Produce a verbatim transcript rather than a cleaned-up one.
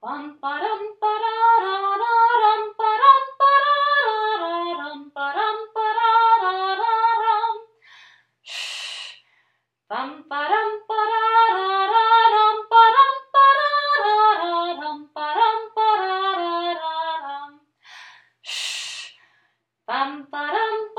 Pam param parararam param parararam param parararam. Shh. Pam param parararam param parararam param parararam. Shh. Pam param